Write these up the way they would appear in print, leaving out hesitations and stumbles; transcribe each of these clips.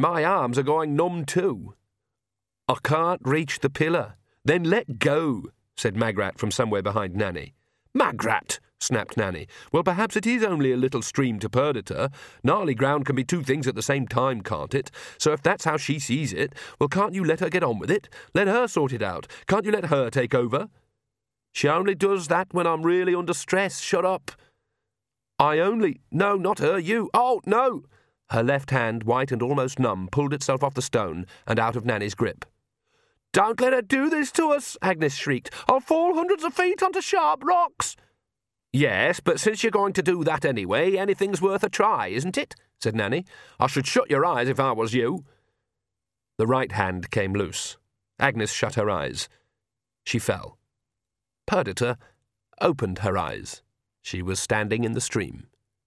my arms are going numb too. I can't reach the pillar. Then let go, said Magrat from somewhere behind Nanny. Magrat, snapped Nanny. Well, perhaps it is only a little stream to Perdita. Gnarly ground can be two things at the same time, can't it? So if that's how she sees it, well, can't you let her get on with it? Let her sort it out. Can't you let her take over? She only does that when I'm really under stress. Shut up. No, not her, you. Oh, no! Her left hand, white and almost numb, pulled itself off the stone and out of Nanny's grip. Don't let her do this to us, Agnes shrieked. I'll fall hundreds of feet onto sharp rocks. Yes, but since you're going to do that anyway, anything's worth a try, isn't it? Said Nanny. I should shut your eyes if I was you. The right hand came loose. Agnes shut her eyes. She fell. Perdita opened her eyes. She was standing in the stream.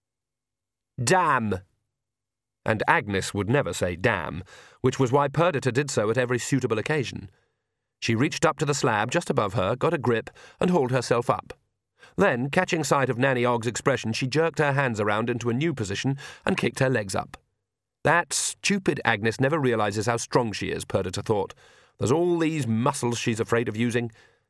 Damn! And Agnes would never say damn, which was why Perdita did so at every suitable occasion. She reached up to the slab just above her, got a grip, and hauled herself up. Then, catching sight of Nanny Ogg's expression, she jerked her hands around into a new position and kicked her legs up. That stupid Agnes never realizes how strong she is, Perdita thought. There's all these muscles she's afraid of using.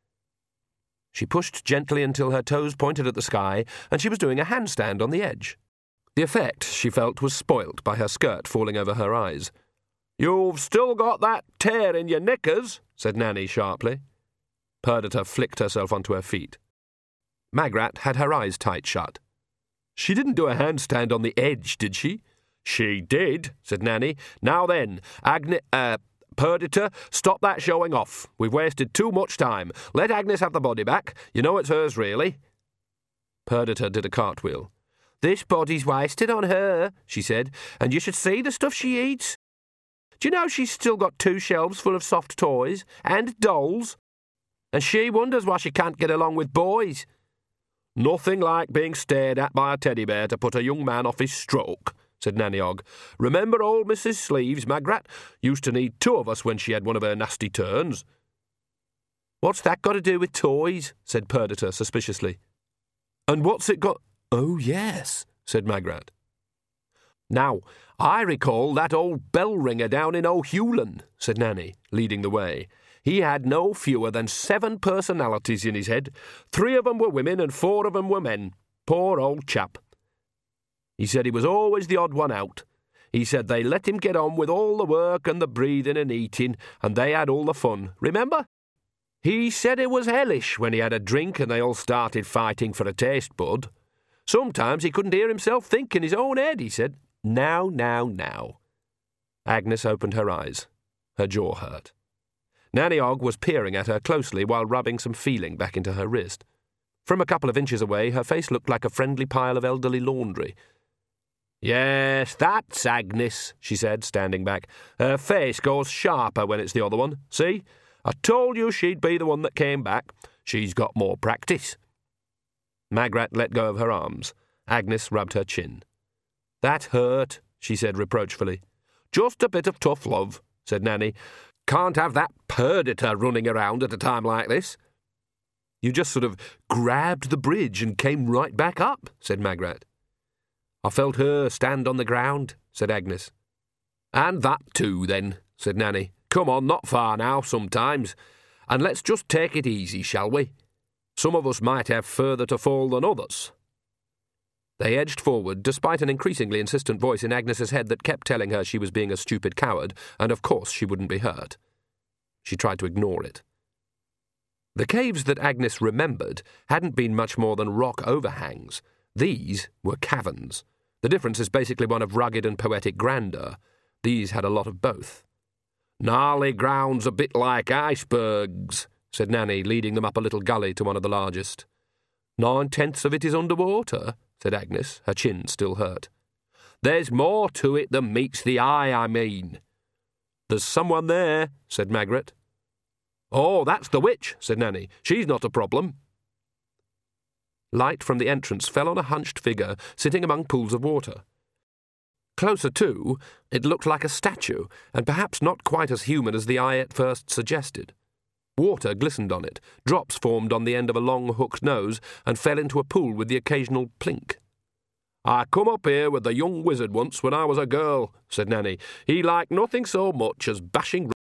She pushed gently until her toes pointed at the sky, and she was doing a handstand on the edge. The effect, she felt, was spoilt by her skirt falling over her eyes. You've still got that tear in your knickers, said Nanny sharply. Perdita flicked herself onto her feet. Magrat had her eyes tight shut. She didn't do a handstand on the edge, did she? She did, said Nanny. Now then, Perdita, stop that showing off. We've wasted too much time. Let Agnes have the body back. You know it's hers, really. Perdita did a cartwheel. This body's wasted on her, she said, and you should see the stuff she eats. Do you know she's still got 2 shelves full of soft toys and dolls? And she wonders why she can't get along with boys. Nothing like being stared at by a teddy bear to put a young man off his stroke, said Nanny Ogg. Remember old Mrs. Sleeves, Magrat? Used to need 2 of us when she had one of her nasty turns. What's that got to do with toys? Said Perdita suspiciously. And what's it got... Oh, yes, said Magrat. Now, I recall that old bell ringer down in O'Hewlin, said Nanny, leading the way. He had no fewer than 7 personalities in his head. 3 of them were women and 4 of them were men. Poor old chap. He said he was always the odd one out. He said they let him get on with all the work and the breathing and eating, and they had all the fun. Remember? He said it was hellish when he had a drink and they all started fighting for a taste bud. Sometimes he couldn't hear himself think in his own head, he said. Now. Agnes opened her eyes. Her jaw hurt. Nanny Ogg was peering at her closely while rubbing some feeling back into her wrist. From a couple of inches away, her face looked like a friendly pile of elderly laundry. Yes, that's Agnes, she said, standing back. Her face goes sharper when it's the other one. See? I told you she'd be the one that came back. She's got more practice. Magrat let go of her arms. Agnes rubbed her chin. That hurt, she said reproachfully. Just a bit of tough love, said Nanny. Can't have that Perdita running around at a time like this. You just sort of grabbed the bridge and came right back up, said Magrat. I felt her stand on the ground, said Agnes. And that too, then, said Nanny. Come on, not far now, sometimes. And let's just take it easy, shall we? Some of us might have further to fall than others. They edged forward, despite an increasingly insistent voice in Agnes's head that kept telling her she was being a stupid coward, and of course she wouldn't be hurt. She tried to ignore it. The caves that Agnes remembered hadn't been much more than rock overhangs. These were caverns. The difference is basically one of rugged and poetic grandeur. These had a lot of both. Gnarly ground's a bit like icebergs, said Nanny, leading them up a little gully to one of the largest. 9/10 of it is underwater, said Agnes, her chin still hurt. There's more to it than meets the eye, I mean. There's someone there, said Magrat. Oh, that's the witch, said Nanny. She's not a problem. Light from the entrance fell on a hunched figure sitting among pools of water. Closer to, it looked like a statue, and perhaps not quite as human as the eye at first suggested. Water glistened on it, drops formed on the end of a long hooked nose, and fell into a pool with the occasional plink. I come up here with the young wizard once when I was a girl, said Nanny. He liked nothing so much as bashing